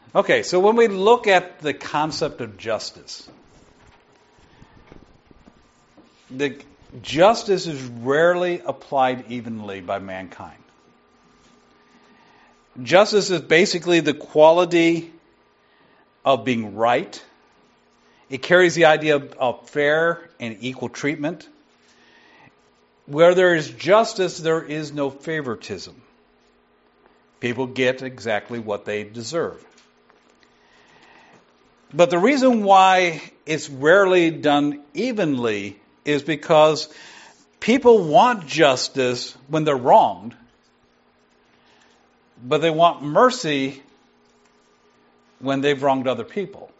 Okay, so when we look at the concept of justice, the justice is rarely applied evenly by mankind. Justice is basically the quality of being right. It carries the idea of fair and equal treatment. Where there is justice, there is no favoritism. People get exactly what they deserve. But the reason why it's rarely done evenly is because people want justice when they're wronged, but they want mercy when they've wronged other people.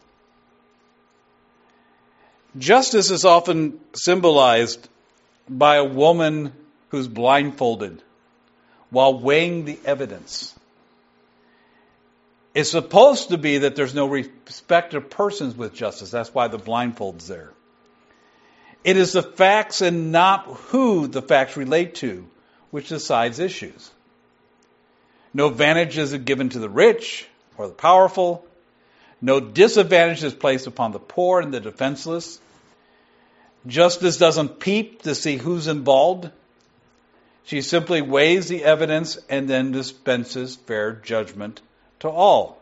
Justice is often symbolized by a woman who's blindfolded while weighing the evidence. It's supposed to be that there's no respect of persons with justice. That's why the blindfold's there. It is the facts and not who the facts relate to which decides issues. No advantages are given to the rich or the powerful. No disadvantage is placed upon the poor and the defenseless. Justice doesn't peep to see who's involved. She simply weighs the evidence and then dispenses fair judgment to all.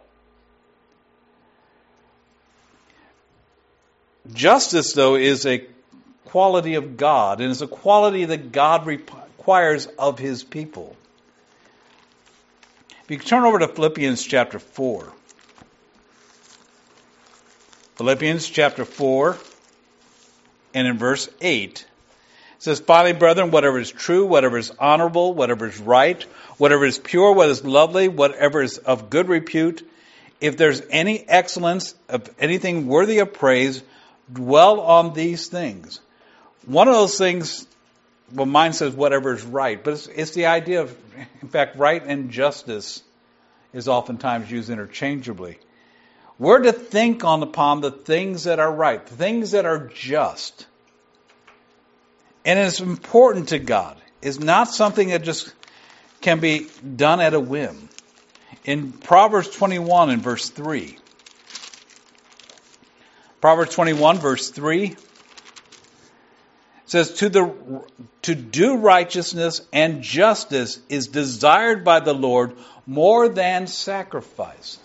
Justice, though, is a quality of God, and is a quality that God requires of His people. If you turn over to Philippians chapter 4. Philippians chapter 4, and in verse 8, it says, "Finally, brethren, whatever is true, whatever is honorable, whatever is right, whatever is pure, what is lovely, whatever is of good repute, if there's any excellence, of anything worthy of praise, dwell on these things." One of those things, well, mine says whatever is right, but it's the idea of, in fact, right and justice is oftentimes used interchangeably. We're to think upon the things that are right, the things that are just. And it's important to God. It's not something that just can be done at a whim. In Proverbs 21 and verse 3. Proverbs 21 verse 3 says, to do righteousness and justice is desired by the Lord more than sacrifice.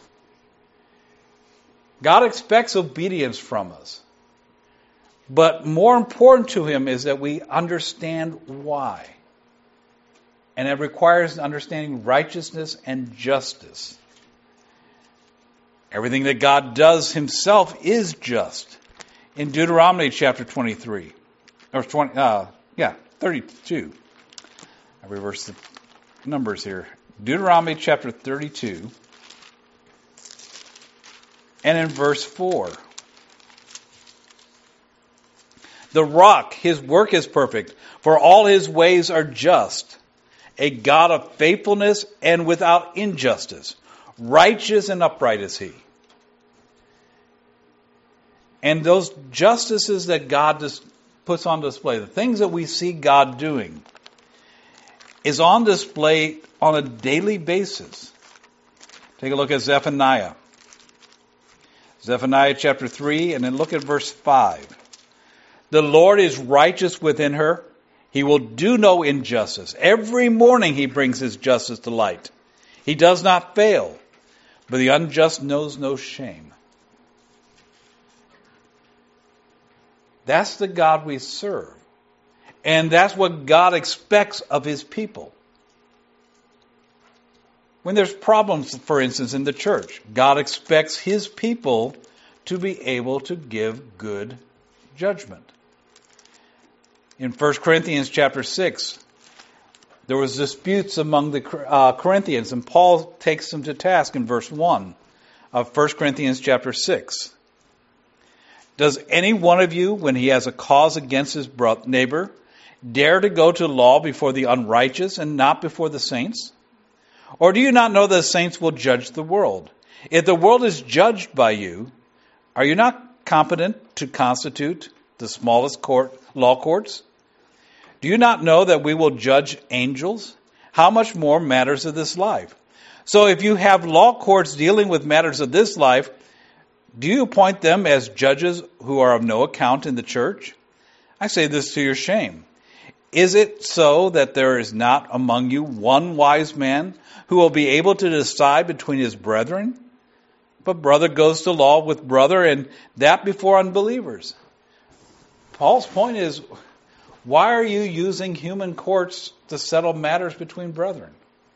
God expects obedience from us. But more important to Him is that we understand why. And it requires understanding righteousness and justice. Everything that God does Himself is just. In Deuteronomy chapter 23, or 32. I reverse the numbers here. Deuteronomy chapter 32, and in verse 4. The rock, His work is perfect, for all His ways are just. A God of faithfulness and without injustice. Righteous and upright is He. And those justices that God puts on display, the things that we see God doing, is on display on a daily basis. Take a look at Zephaniah. Zephaniah chapter 3, and then look at verse 5. The Lord is righteous within her. He will do no injustice. Every morning He brings His justice to light. He does not fail, but the unjust knows no shame. That's the God we serve. And that's what God expects of His people. When there's problems, for instance, in the church, God expects His people to be able to give good judgment. In 1 Corinthians chapter 6, there was disputes among the Corinthians, and Paul takes them to task in verse 1 of 1 Corinthians chapter 6. Does any one of you, when he has a cause against his neighbor, dare to go to law before the unrighteous and not before the saints? Or do you not know that the saints will judge the world? If the world is judged by you, are you not competent to constitute the smallest law courts? Do you not know that we will judge angels? How much more matters of this life? So if you have law courts dealing with matters of this life, do you appoint them as judges who are of no account in the church? I say this to your shame. Is it so that there is not among you one wise man who will be able to decide between his brethren? But brother goes to law with brother, and that before unbelievers. Paul's point is, why are you using human courts to settle matters between brethren?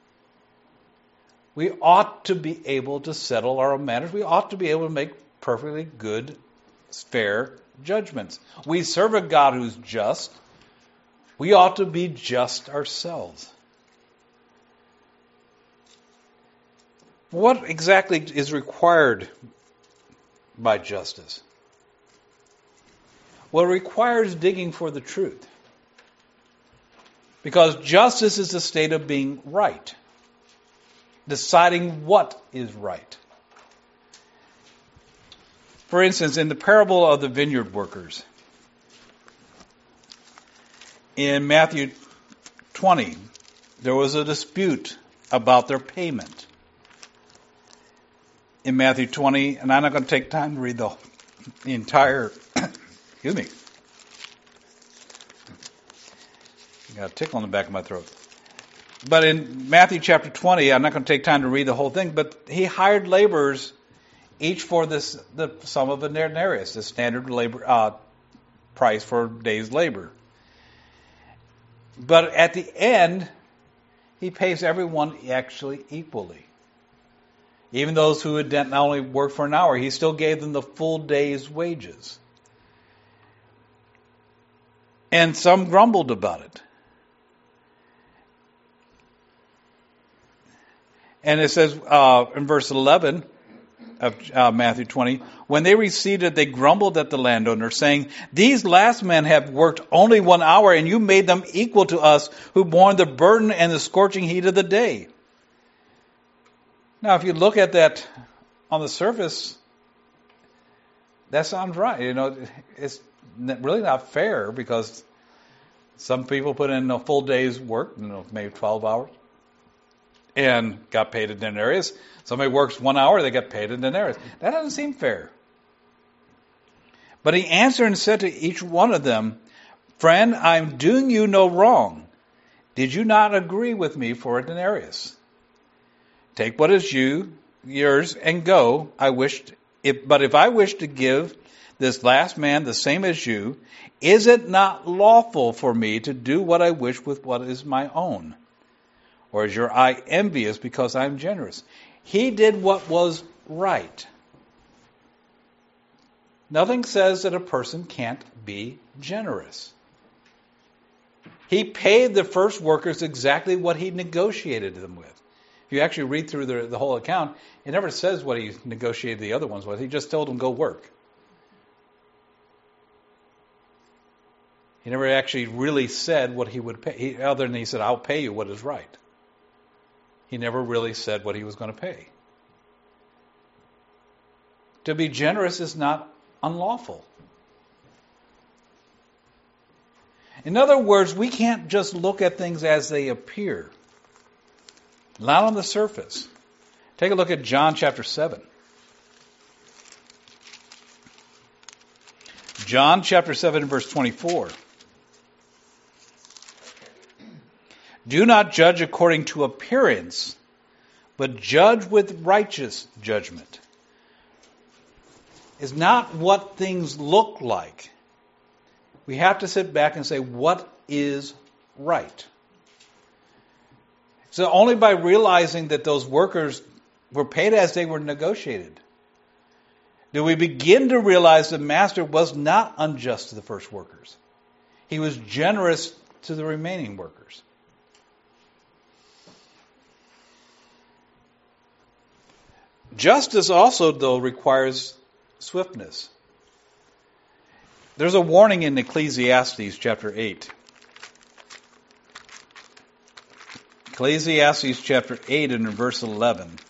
We ought to be able to settle our own matters. We ought to be able to make perfectly good, fair judgments. We serve a God who's just. We ought to be just ourselves. What exactly is required by justice? Well, it requires digging for the truth. Because justice is the state of being right. Deciding what is right. For instance, in the parable of the vineyard workers, in Matthew 20, there was a dispute about their payment. In Matthew 20, and I'm not going to take time to read the entire, excuse me. I got a tickle in the back of my throat. But in Matthew chapter 20, I'm not going to take time to read the whole thing, but he hired laborers each for the sum of a denarius, the standard labor price for a day's labor. But at the end, he pays everyone actually equally. Even those who had not only worked for an hour, he still gave them the full day's wages. And some grumbled about it. And it says in verse 11 of Matthew 20, when they received it, they grumbled at the landowner, saying, "These last men have worked only 1 hour, and you made them equal to us who borne the burden and the scorching heat of the day." Now, if you look at that on the surface, that sounds right. You know, it's really not fair because some people put in a full day's work, maybe 12 hours, and got paid a denarius. Somebody works 1 hour, they get paid a denarius. That doesn't seem fair. But he answered and said to each one of them, "Friend, I'm doing you no wrong. Did you not agree with me for a denarius? Take what is yours and go. But if I wish to give this last man the same as you, is it not lawful for me to do what I wish with what is my own? Or is your eye envious because I am generous?" He did what was right. Nothing says that a person can't be generous. He paid the first workers exactly what he negotiated them with. If you actually read through the whole account, it never says what he negotiated the other ones with. He just told them, go work. He never actually really said what he would pay. Other than he said, I'll pay you what is right. He never really said what he was going to pay. To be generous is not unlawful. In other words, we can't just look at things as they appear. Not on the surface. Take a look at John chapter 7. John chapter 7 and verse 24. Do not judge according to appearance, but judge with righteous judgment. It's not what things look like. We have to sit back and say, what is right? So only by realizing that those workers were paid as they were negotiated, do we begin to realize the master was not unjust to the first workers. He was generous to the remaining workers. Justice also, though, requires swiftness. There's a warning in Ecclesiastes chapter 8. Ecclesiastes chapter 8 and in verse 11. It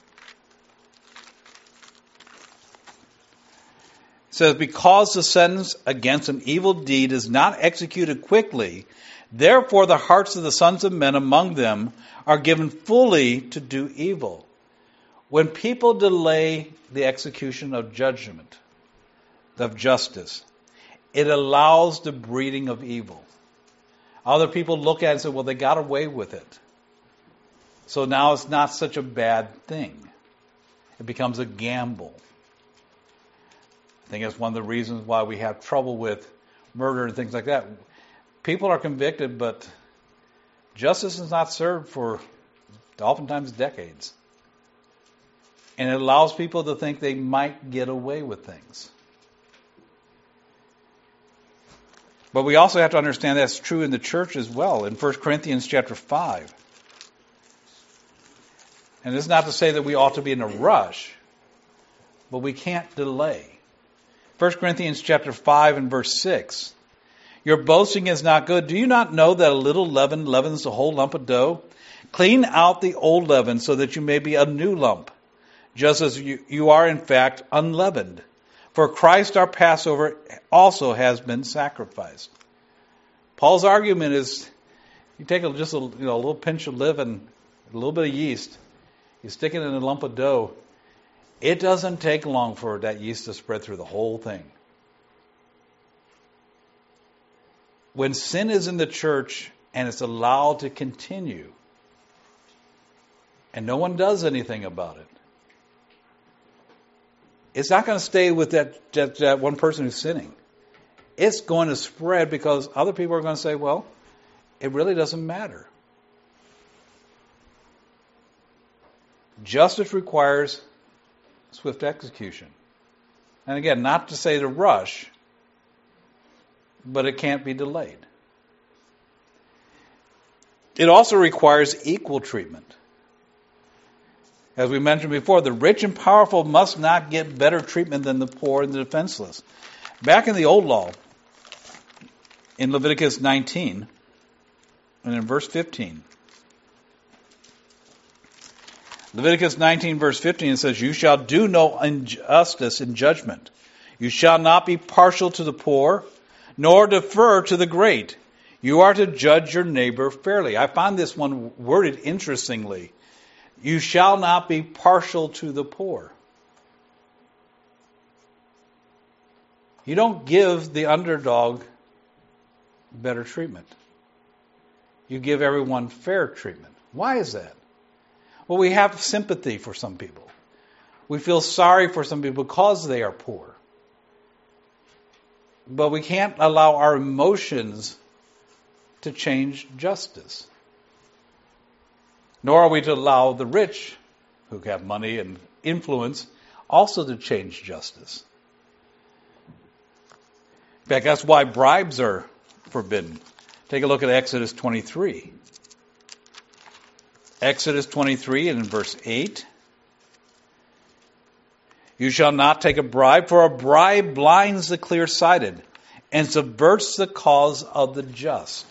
says, because the sentence against an evil deed is not executed quickly, therefore the hearts of the sons of men among them are given fully to do evil. When people delay the execution of judgment, of justice, it allows the breeding of evil. Other people look at it and say, well, they got away with it. So now it's not such a bad thing. It becomes a gamble. I think that's one of the reasons why we have trouble with murder and things like that. People are convicted, but justice is not served for oftentimes decades. And it allows people to think they might get away with things. But we also have to understand that's true in the church as well. In 1 Corinthians chapter 5. And it's not to say that we ought to be in a rush, but we can't delay. 1 Corinthians chapter 5 and verse 6. Your boasting is not good. Do you not know that a little leaven leavens the whole lump of dough? Clean out the old leaven so that you may be a new lump, just as you are in fact unleavened. For Christ our Passover also has been sacrificed. Paul's argument is, you take just a little pinch of leaven, a little bit of yeast, you stick it in a lump of dough. It doesn't take long for that yeast to spread through the whole thing. When sin is in the church and it's allowed to continue, and no one does anything about it, it's not going to stay with that one person who's sinning. It's going to spread because other people are going to say, well, it really doesn't matter. Justice requires swift execution. And again, not to say to rush, but it can't be delayed. It also requires equal treatment. As we mentioned before, the rich and powerful must not get better treatment than the poor and the defenseless. Back in the old law, in Leviticus 19, and in verse 15, Leviticus 19, verse 15, it says, you shall do no injustice in judgment. You shall not be partial to the poor, nor defer to the great. You are to judge your neighbor fairly. I find this one worded interestingly. You shall not be partial to the poor. You don't give the underdog better treatment. You give everyone fair treatment. Why is that? Well, we have sympathy for some people. We feel sorry for some people because they are poor. But we can't allow our emotions to change justice. Nor are we to allow the rich, who have money and influence, also to change justice. In fact, that's why bribes are forbidden. Take a look at Exodus 23. Exodus 23 and in verse 8. You shall not take a bribe, for a bribe blinds the clear-sighted and subverts the cause of the just.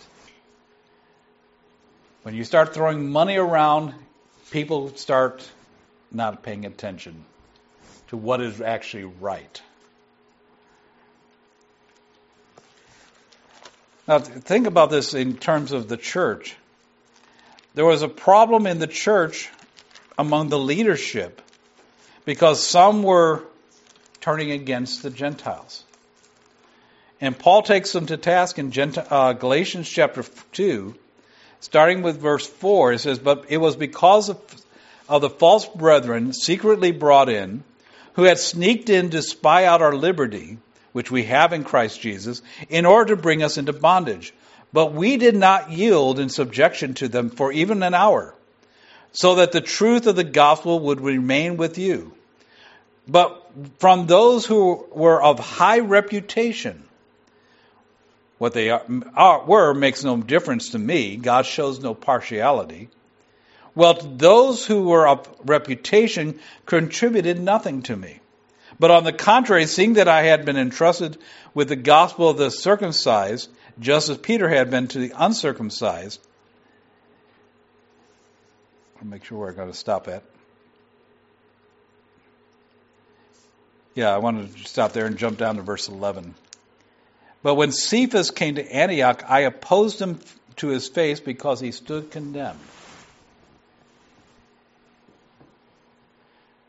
When you start throwing money around, people start not paying attention to what is actually right. Now, think about this in terms of the church. There was a problem in the church among the leadership because some were turning against the Gentiles. And Paul takes them to task in Galatians chapter 2, starting with verse 4. It says, but it was because of the false brethren secretly brought in, who had sneaked in to spy out our liberty, which we have in Christ Jesus, in order to bring us into bondage. But we did not yield in subjection to them for even an hour, so that the truth of the gospel would remain with you. But from those who were of high reputation, what they were makes no difference to me. God shows no partiality. Well, those who were of reputation contributed nothing to me. But on the contrary, seeing that I had been entrusted with the gospel of the circumcised, just as Peter had been to the uncircumcised. I'll make sure where I'm going to stop at. Yeah, I wanted to stop there and jump down to verse 11. But when Cephas came to Antioch, I opposed him to his face because he stood condemned.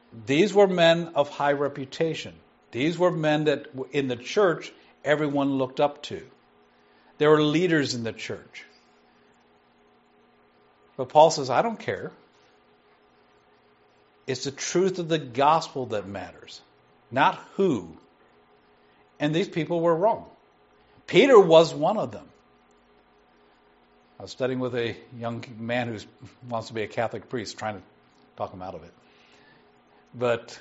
These were men of high reputation. These were men that in the church everyone looked up to. There were leaders in the church. But Paul says, I don't care. It's the truth of the gospel that matters, not who. And these people were wrong. Peter was one of them. I was studying with a young man who wants to be a Catholic priest, trying to talk him out of it. But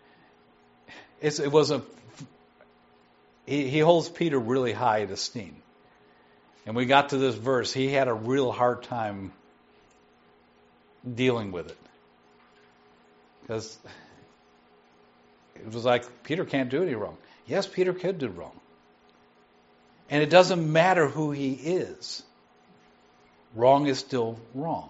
he holds Peter really high in esteem. And we got to this verse, he had a real hard time dealing with it. Because it was like, Peter can't do any wrong. Yes, Peter could do wrong. And it doesn't matter who he is. Wrong is still wrong.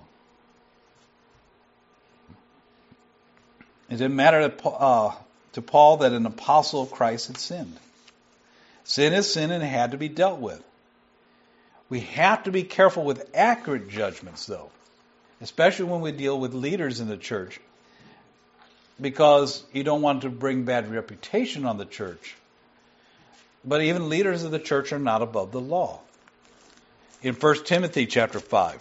It didn't matter to Paul that an apostle of Christ had sinned. Sin is sin and it had to be dealt with. We have to be careful with accurate judgments, though, especially when we deal with leaders in the church, because you don't want to bring bad reputation on the church. But even leaders of the church are not above the law. In 1 Timothy chapter 5.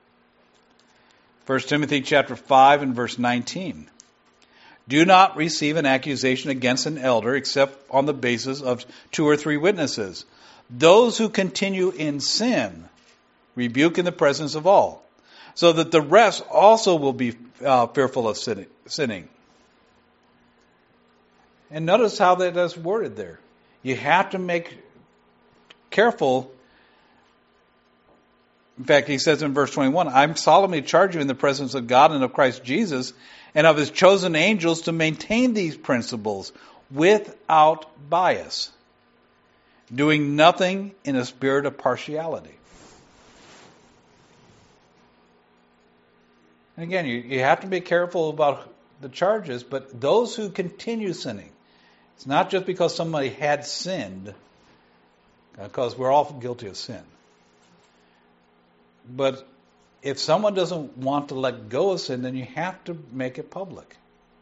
1 Timothy chapter 5 and verse 19. Do not receive an accusation against an elder except on the basis of 2 or 3 witnesses. Those who continue in sin rebuke in the presence of all, so that the rest also will be fearful of sinning. And notice how that is worded there. You have to make careful. In fact, he says in verse 21, I solemnly charge you in the presence of God and of Christ Jesus and of his chosen angels to maintain these principles without bias, doing nothing in a spirit of partiality. And again, you have to be careful about the charges, but those who continue sinning, it's not just because somebody had sinned, because we're all guilty of sin. But if someone doesn't want to let go of sin, then you have to make it public.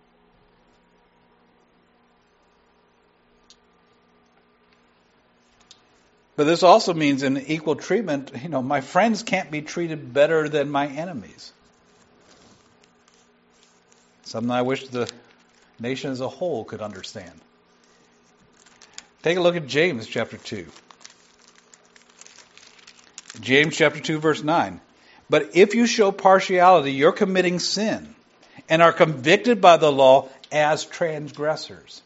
But this also means in equal treatment, my friends can't be treated better than my enemies. Something I wish the nation as a whole could understand. Take a look at James chapter 2. James chapter 2 verse 9. But if you show partiality, you're committing sin and are convicted by the law as transgressors.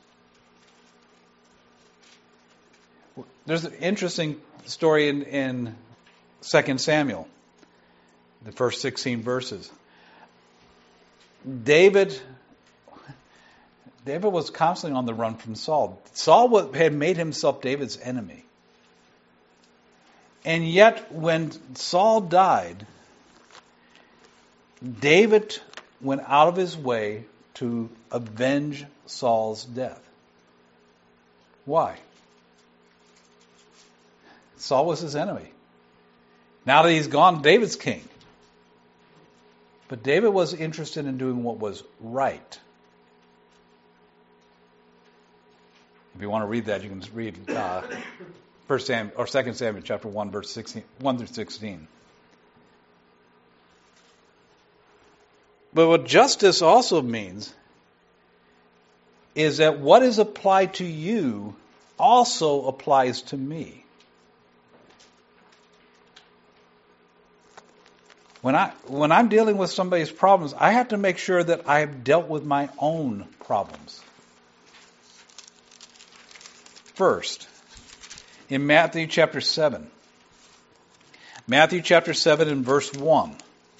There's an interesting story in 2 Samuel, the first 16 verses. David was constantly on the run from Saul. Saul had made himself David's enemy. And yet, when Saul died, David went out of his way to avenge Saul's death. Why? Saul was his enemy. Now that he's gone, David's king. But David was interested in doing what was right. If you want to read that, you can read 2 Samuel chapter 1, verse 1 through 16. But what justice also means is that what is applied to you also applies to me. When I'm dealing with somebody's problems, I have to make sure that I have dealt with my own problems. First, in Matthew chapter 7. Matthew chapter 7 and verse 1.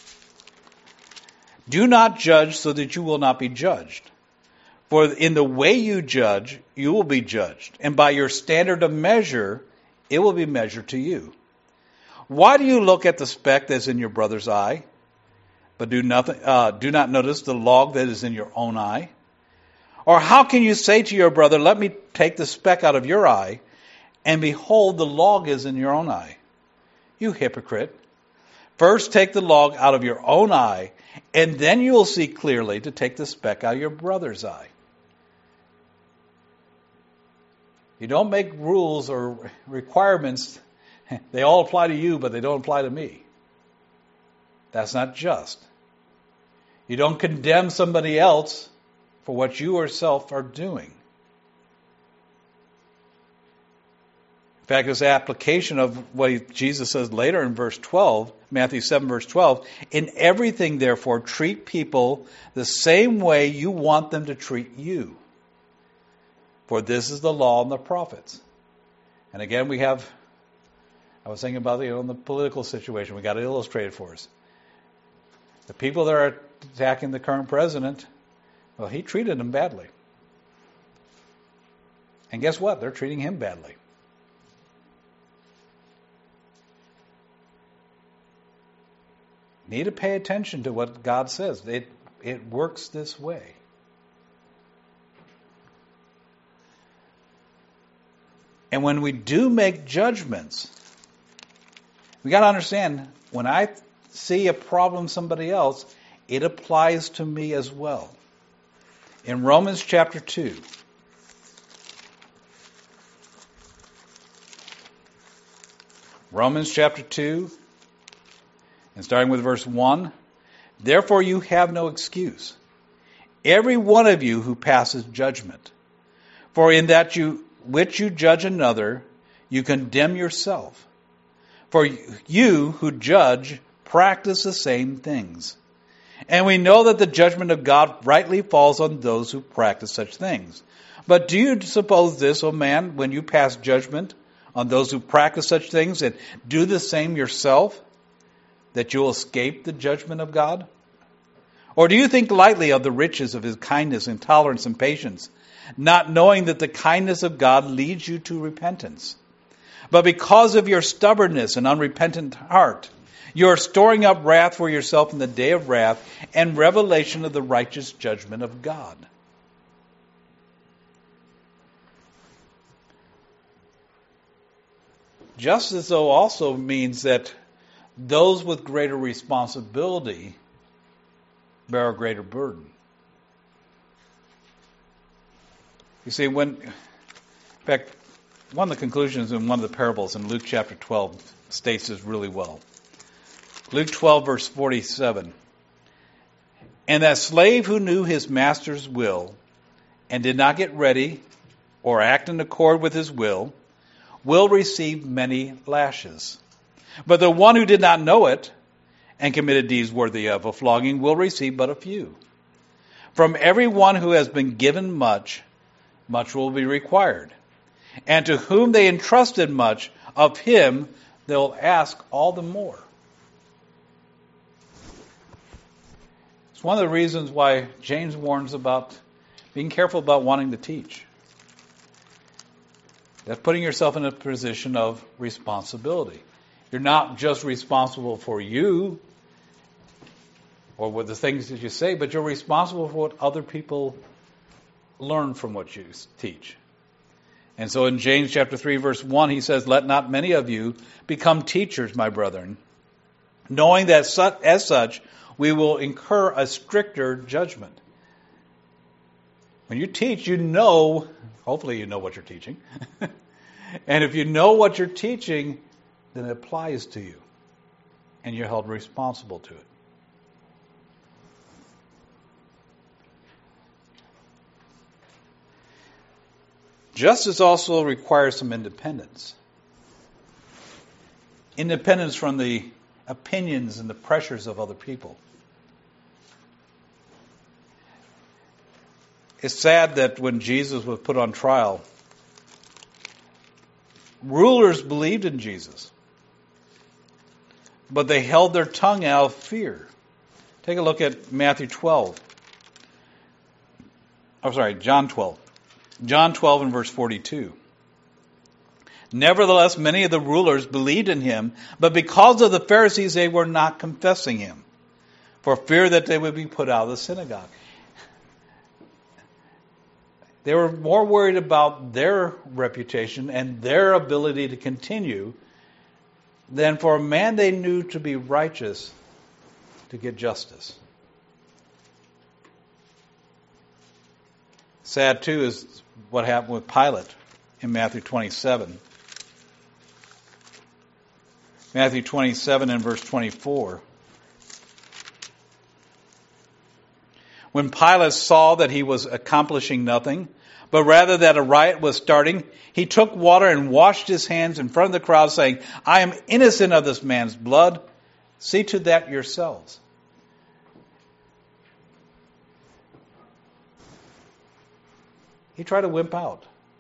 Do not judge so that you will not be judged. For in the way you judge, you will be judged. And by your standard of measure, it will be measured to you. Why do you look at the speck that is in your brother's eye, but do not notice the log that is in your own eye? Or how can you say to your brother, let me take the speck out of your eye, and behold, the log is in your own eye? You hypocrite. First take the log out of your own eye, and then you will see clearly to take the speck out of your brother's eye. You don't make rules or requirements. They all apply to you, but they don't apply to me. That's not just. You don't condemn somebody else for what you yourself are doing. In fact, this application of what Jesus says later in verse 12, Matthew 7, verse 12, in everything, therefore, treat people the same way you want them to treat you. For this is the law and the prophets. And again, I was thinking about in the political situation, we got it illustrated for us. The people that are attacking the current president, well, he treated them badly. And guess what? They're treating him badly. Need to pay attention to what God says. It works this way. And when we do make judgments, we got to understand, when I see a problem in somebody else, it applies to me as well. In Romans chapter 2, and starting with verse 1, therefore you have no excuse, every one of you who passes judgment. For in that which you judge another, you condemn yourself. For you who judge practice the same things. And we know that the judgment of God rightly falls on those who practice such things. But do you suppose this, O man, when you pass judgment on those who practice such things and do the same yourself, that you will escape the judgment of God? Or do you think lightly of the riches of his kindness and tolerance and patience, not knowing that the kindness of God leads you to repentance? But because of your stubbornness and unrepentant heart, you are storing up wrath for yourself in the day of wrath and revelation of the righteous judgment of God. Just as though also means that those with greater responsibility bear a greater burden. You see, in fact, one of the conclusions in one of the parables in Luke chapter 12 states this really well. Luke 12, verse 47. And that slave who knew his master's will and did not get ready or act in accord with his will receive many lashes. But the one who did not know it and committed deeds worthy of a flogging will receive but a few. From everyone who has been given much, much will be required. And to whom they entrusted much, of him they'll ask all the more. It's one of the reasons why James warns about being careful about wanting to teach. That's putting yourself in a position of responsibility. You're not just responsible for you or with the things that you say, but you're responsible for what other people learn from what you teach. And so in James chapter 3, verse 1, he says, let not many of you become teachers, my brethren, knowing that as such we will incur a stricter judgment. When you teach, you know, hopefully you know what you're teaching. And if you know what you're teaching, then it applies to you. And you're held responsible to it. Justice also requires some independence. Independence from the opinions and the pressures of other people. It's sad that when Jesus was put on trial, rulers believed in Jesus, but they held their tongue out of fear. Take a look at John 12. John 12 and verse 42. Nevertheless, many of the rulers believed in him, but because of the Pharisees, they were not confessing him, for fear that they would be put out of the synagogue. They were more worried about their reputation and their ability to continue than for a man they knew to be righteous to get justice. Sad, too, is what happened with Pilate in Matthew 27. Matthew 27 and verse 24. When Pilate saw that he was accomplishing nothing, but rather that a riot was starting, he took water and washed his hands in front of the crowd, saying, I am innocent of this man's blood. See to that yourselves. He tried to wimp out.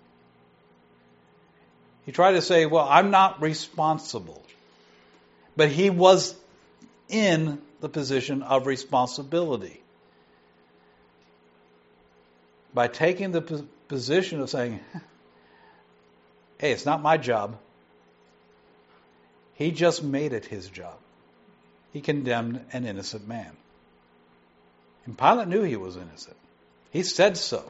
He tried to say, well, I'm not responsible. But he was in the position of responsibility. By taking the position of saying, hey, it's not my job. He just made it his job. He condemned an innocent man. And Pilate knew he was innocent. He said so.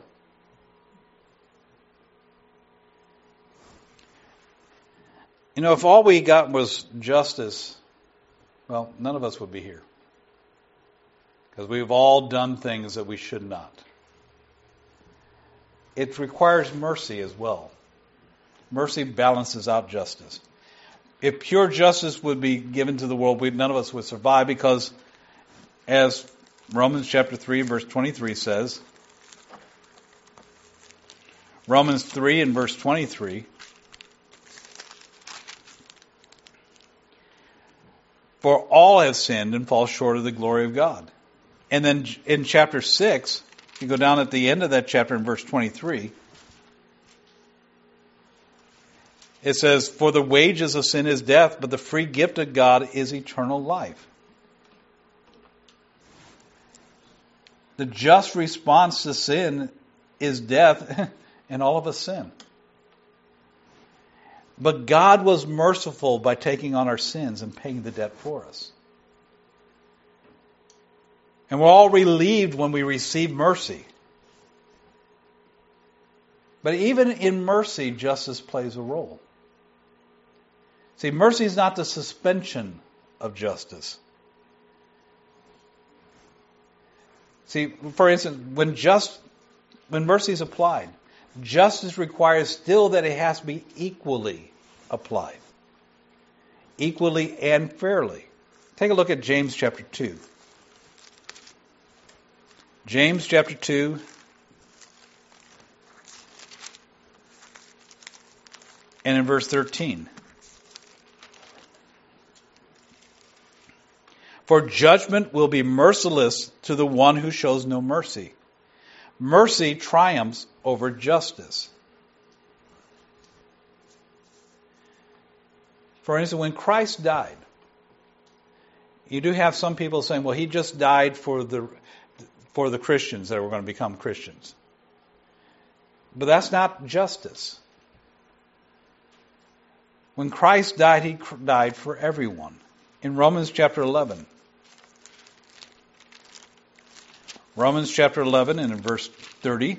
You know, if all we got was justice, well, none of us would be here. Because we've all done things that we should not. It requires mercy as well. Mercy balances out justice. If pure justice would be given to the world, none of us would survive, because as Romans chapter 3 verse 23 says, Romans 3 and verse 23, for all have sinned and fall short of the glory of God. And then in chapter 6, you go down at the end of that chapter in verse 23, it says, for the wages of sin is death, but the free gift of God is eternal life. The just response to sin is death, and all of us sin. But God was merciful by taking on our sins and paying the debt for us. And we're all relieved when we receive mercy. But even in mercy, justice plays a role. See, mercy is not the suspension of justice. See, for instance, when mercy is applied, justice requires still that it has to be equally applied. Equally and fairly. Take a look at James chapter 2. James chapter 2. And in verse 13. For judgment will be merciless to the one who shows no mercy. Mercy triumphs over justice. For instance, when Christ died, you do have some people saying, well, he just died for the Christians that were going to become Christians. But that's not justice. When Christ died, he died for everyone. In Romans chapter 11. Romans chapter 11 and in verse 30.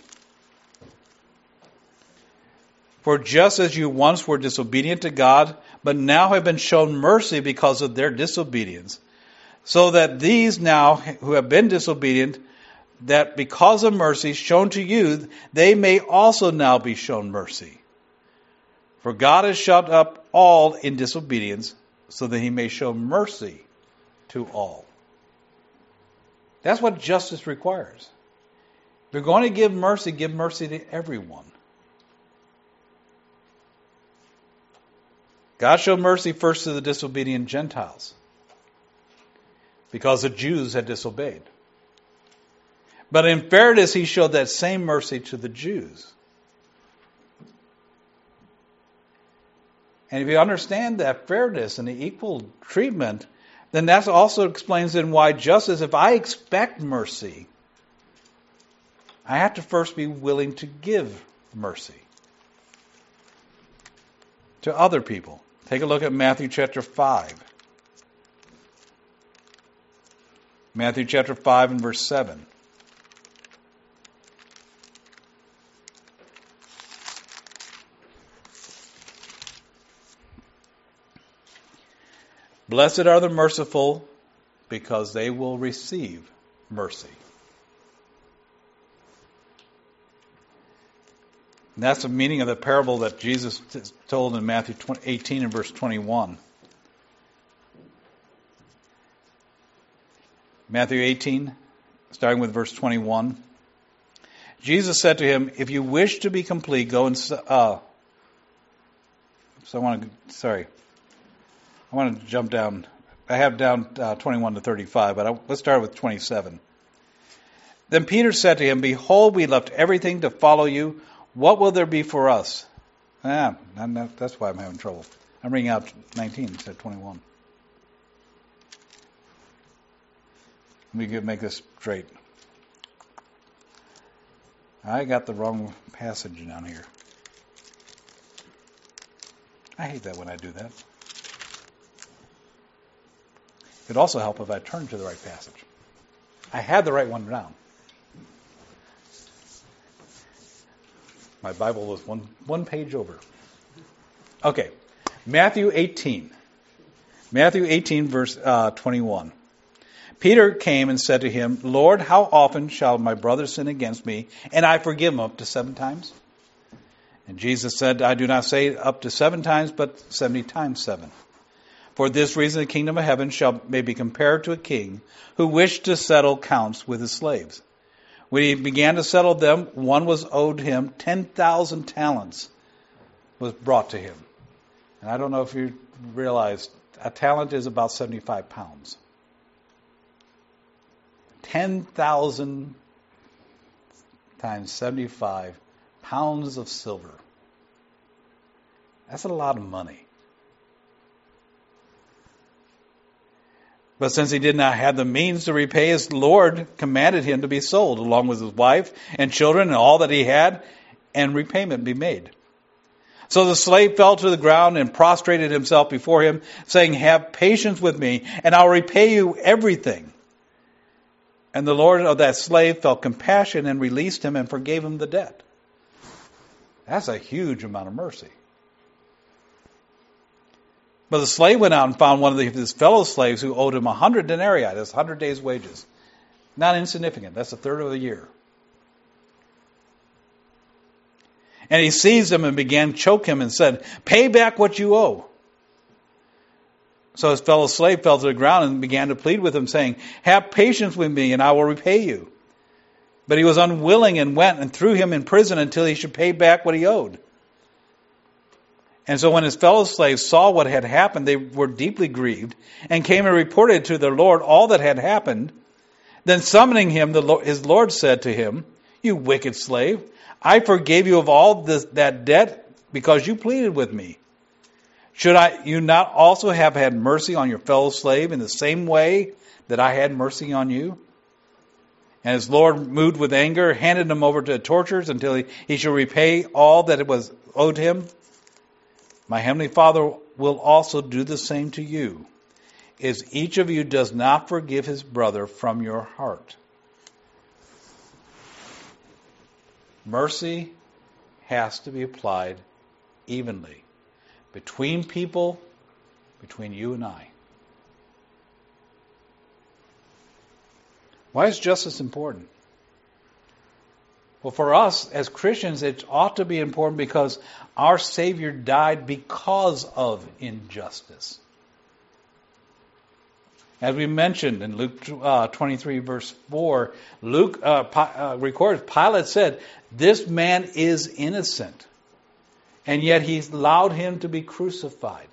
For just as you once were disobedient to God, but now have been shown mercy because of their disobedience, so that these now who have been disobedient, that because of mercy shown to you, they may also now be shown mercy. For God has shut up all in disobedience, so that he may show mercy to all. That's what justice requires. If you're going to give mercy to everyone. God showed mercy first to the disobedient Gentiles, because the Jews had disobeyed. But in fairness, he showed that same mercy to the Jews. And if you understand that fairness and the equal treatment, then that also explains then why justice, if I expect mercy, I have to first be willing to give mercy to other people. Take a look at Matthew chapter 5. Matthew chapter 5 and verse 7. Blessed are the merciful, because they will receive mercy. And that's the meaning of the parable that Jesus told in Matthew 18 and verse 21. Matthew 18, starting with verse 21. Jesus said to him, if you wish to be complete, go and... I want to jump down. I have down 21 to 35, but let's start with 27. Then Peter said to him, behold, we left everything to follow you. What will there be for us? That's why I'm having trouble. I'm reading out 19 instead of 21. Let me make this straight. I got the wrong passage down here. I hate that when I do that. It'd also help if I turned to the right passage. I had the right one down. My Bible was one page over. Okay, Matthew 18. Matthew 18, verse 21. Peter came and said to him, Lord, how often shall my brother sin against me, and I forgive him? Up to 7 times? And Jesus said, I do not say up to 7 times, but 70 times 7. For this reason the kingdom of heaven may be compared to a king who wished to settle accounts with his slaves. When he began to settle them, one was owed him 10,000 talents was brought to him. And I don't know if you realize, a talent is about 75 pounds. 10,000 times 75 pounds of silver. That's a lot of money. But since he did not have the means to repay, his Lord commanded him to be sold, along with his wife and children and all that he had, and repayment be made. So the slave fell to the ground and prostrated himself before him, saying, have patience with me, and I'll repay you everything. And the Lord of that slave felt compassion and released him and forgave him the debt. That's a huge amount of mercy. But the slave went out and found one of his fellow slaves who owed him 100 denarii. That's 100 days' wages. Not insignificant. That's a third of a year. And he seized him and began to choke him and said, pay back what you owe. So his fellow slave fell to the ground and began to plead with him, saying, have patience with me and I will repay you. But he was unwilling and went and threw him in prison until he should pay back what he owed. And so when his fellow slaves saw what had happened, they were deeply grieved and came and reported to their Lord all that had happened. Then summoning him, his Lord said to him, you wicked slave, I forgave you of all that debt because you pleaded with me. Should you not also have had mercy on your fellow slave in the same way that I had mercy on you? And his Lord, moved with anger, handed him over to tortures until he should repay all that it was owed him. My heavenly Father will also do the same to you, if each of you does not forgive his brother from your heart. Mercy has to be applied evenly between people, between you and I. Why is justice important? Well, for us as Christians, it ought to be important because our Savior died because of injustice. As we mentioned in Luke 23, verse 4, Luke records, Pilate said, this man is innocent, and yet he allowed him to be crucified.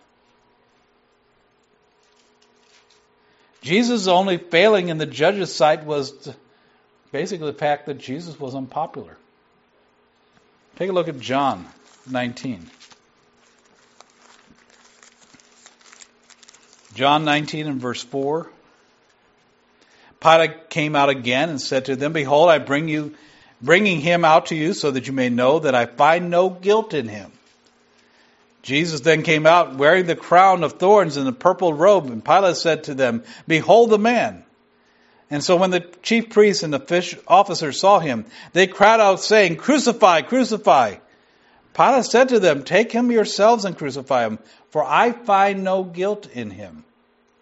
Jesus' only failing in the judge's sight was basically the fact that Jesus was unpopular. Take a look at John 19. John 19 and verse 4. Pilate came out again and said to them, behold, I bringing him out to you so that you may know that I find no guilt in him. Jesus then came out wearing the crown of thorns and the purple robe, and Pilate said to them, behold the man. And so when the chief priests and the officers saw him, they cried out saying, crucify, crucify. Pilate said to them, take him yourselves and crucify him, for I find no guilt in him.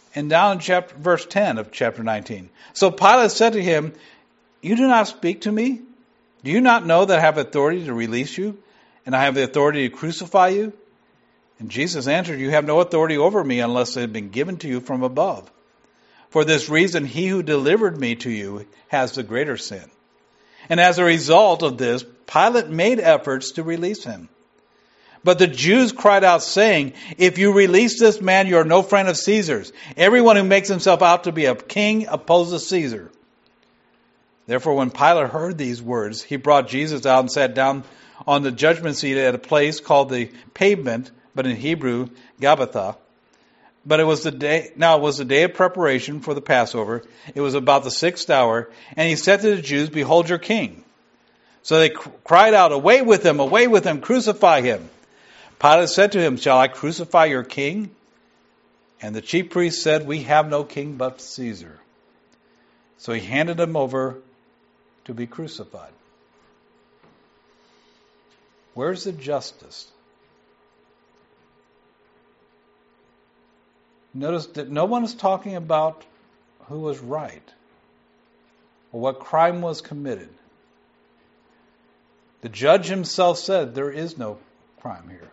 And down in verse 10 of chapter 19. So Pilate said to him, "You do not speak to me? Do you not know that I have authority to release you, and I have the authority to crucify you?" And Jesus answered, "You have no authority over me unless it had been given to you from above. For this reason, he who delivered me to you has the greater sin." And as a result of this, Pilate made efforts to release him. But the Jews cried out, saying, "If you release this man, you are no friend of Caesar's. Everyone who makes himself out to be a king opposes Caesar." Therefore, when Pilate heard these words, he brought Jesus out and sat down on the judgment seat at a place called the Pavement, but in Hebrew, Gabbatha. But it was the day of preparation for the Passover. It was about the 6th hour, and he said to the Jews, "Behold your king." So they cried out, away with him, crucify him." Pilate said to him, "Shall I crucify your king?" And the chief priests said, "We have no king but Caesar." So he handed him over to be crucified. Where's the justice? Notice that no one is talking about who was right or what crime was committed. The judge himself said there is no crime here.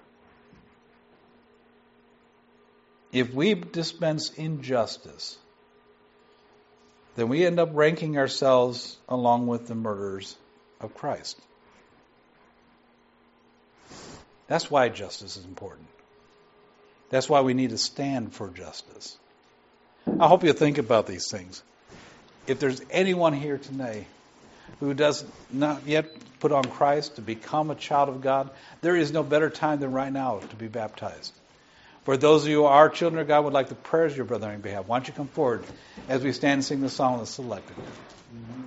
If we dispense injustice, then we end up ranking ourselves along with the murderers of Christ. That's why justice is important. That's why we need to stand for justice. I hope you think about these things. If there's anyone here today who does not yet put on Christ to become a child of God, there is no better time than right now to be baptized. For those of you who are children of God, would like to pray as your brother on your behalf. Why don't you come forward as we stand and sing the song that's selected.